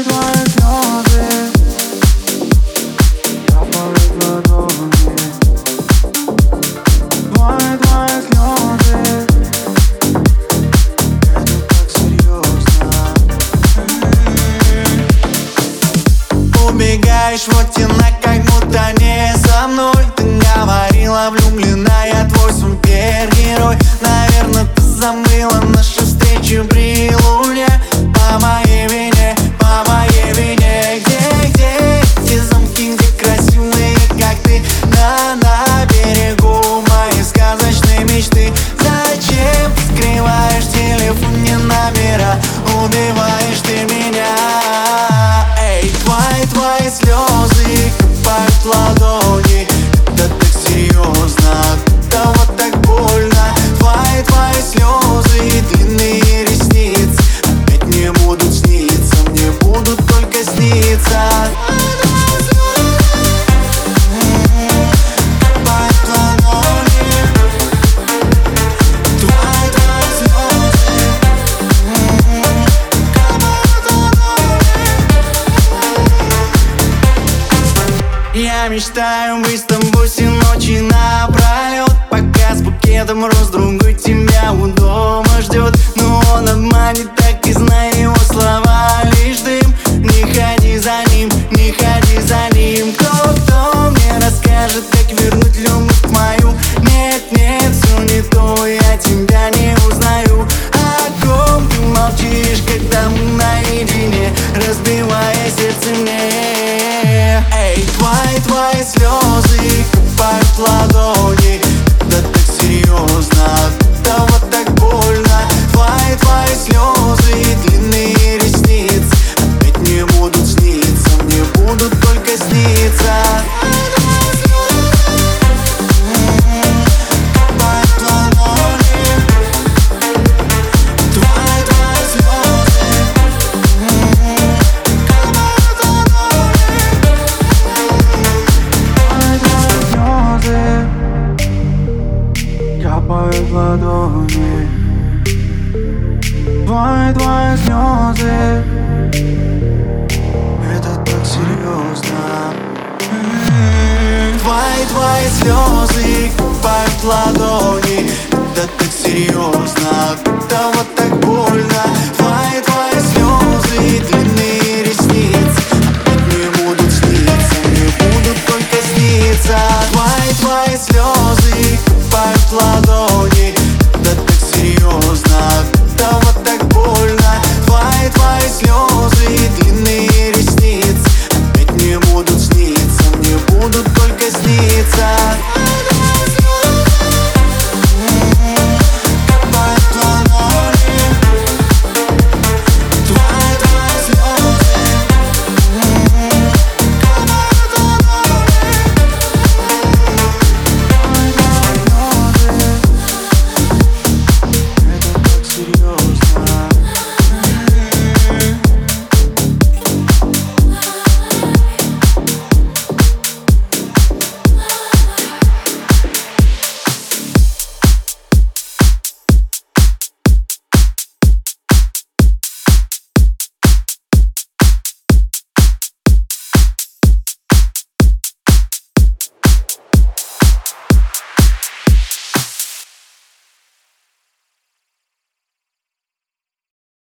твои слезы капают в ладони. Твои слезы, это так серьезно. Убегаешь в оттенок, как будто не со мной. Ты говорила, влюблена, я твой супергерой. Наверное, ты забыла нашу встречу при луне. По моей вине, по моей вине. Где эти замки, где красивые, как ты? На берегу моей сказочной мечты. Зачем ты скрываешь в телефоне номера? Убиваешь ты меня. Эй, твои слезы капают в ладони. Это так серьезно, да вот так больно. Твои слезы, длинные ресницы опять не будут сниться, мне будут только сниться. Капают в ладони. Твои слезы капают в ладони. Я мечтаю быть с тобой все ночи напролет, пока с букетом роз другой тебя у дома ждет. Но он обманет, так и знай, его слова лишь дым. Не ходи за ним, не ходи за ним. Кто мне расскажет, как вернуть любовь мою? Нет, все не то, я тебя не узнаю. О ком ты молчишь, когда мы наедине, разбивая сердце мне? Эй, твои слезы капают в ладони. Да так серьезно, да вот так больно. Твои слезы, длинные ресницы опять не будут сниться, мне будут только сниться. Капают в ладони. Твои слезы капают в ладони. Слезы капают в ладони. Твои слезы, это так серьезно. Твои слезы капают в ладони. Это так серьезно, да вот так